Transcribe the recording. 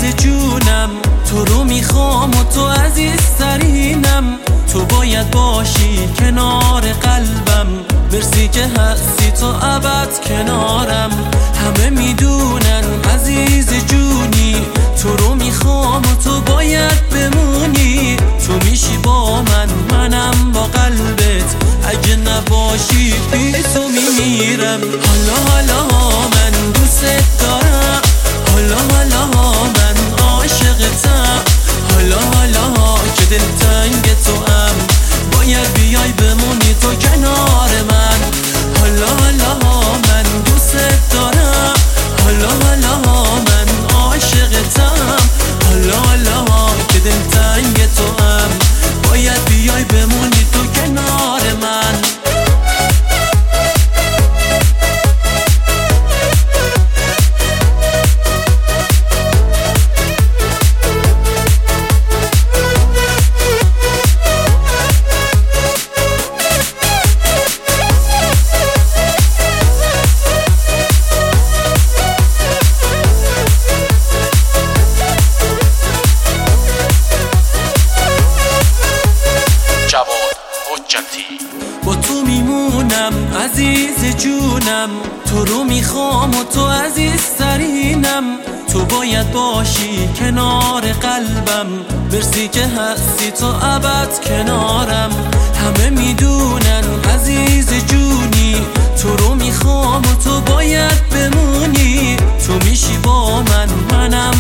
جونم، تو رو میخوام و تو عزیزترینم. تو باید باشی کنار قلبم، مرسی که هستی تو ابد کنارم. همه میدونن عزیز جونی، تو رو میخوام و تو باید بمونی. تو میشی با من، منم با قلبت، اگه نباشی بی تو میمیرم. حالا حالا من دوست دارم، حالا حالا من عاشقتم. حالا حالا که دلتنگ تو هم، باید بیای بمونی تو کنار من. حالا حالا من دوست دارم، حالا حالا من عاشقتم. حالا حالا که دلتنگ تو هم، باید بیای بمونی تو کنار من. با تو میمونم عزیز جونم، تو رو میخوام و تو عزیزترینم. تو باید باشی کنار قلبم، مرسی که هستی تو ابد کنارم. همه میدونن عزیز جونی، تو رو میخوام و تو باید بمونی. تو میشی با من، منم